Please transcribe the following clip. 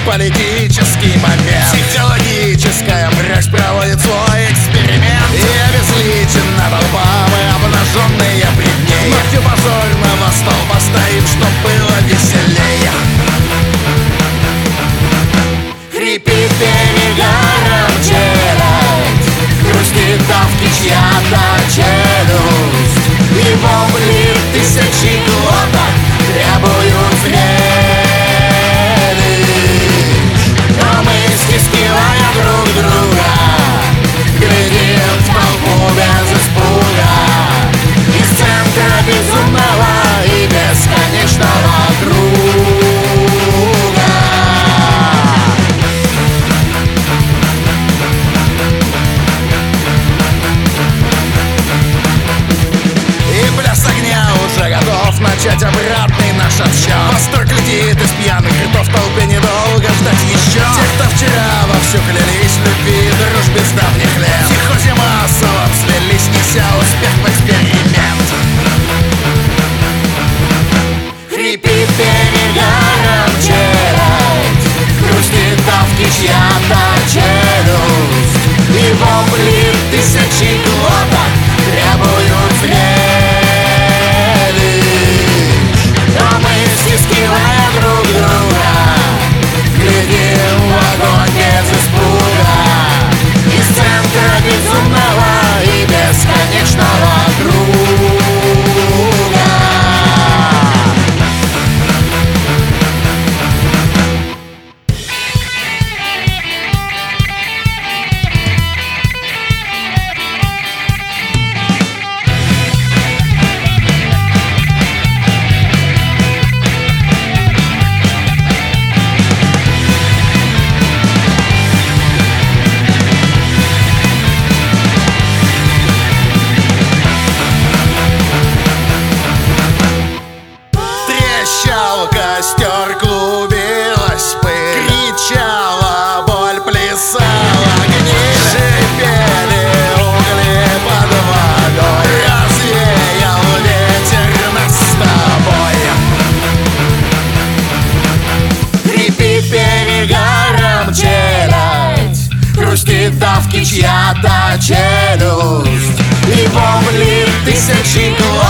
политический момент. Психологическая мразь проводит свой эксперимент и обезличена толпа, мы обнаженные пред ней. Ночью позорного столба стоим, чтоб было веселее. Хрипит перегаром челюсть, грустит давки чья-то челюсть. Его блин тысячи глоток требуют зрелищ. Но мы, стискивая друг друга, глядим в толпу без испуга. Из центра безумного и бесконечного круга. И пляс огня уже готов начать обратный наш отсчет. Восторг летит из пьяных ртов, в толпе недолго ждать еще. Те, кто вчера вовсю клялись в любви и дружбе с давних лет, в психозе массово слились, неся успех в эксперимент. Хрипит перегаром челюсть, грустит давки чья-то челюсть. Его блин тысячи глоток требуют зрелищ. Но мы, стискивая друг друга, глядим в огонь без испуга. Из центра безумного и бесконечного круга. Трещал костер, клубилась пыль, кричала боль, плясала гниль. Шипели угли под водой, развеял ветер нас с тобой. Хрипит перегаром челюсть, хрустит давки чья-то челюсть. Его блин тысячи глаз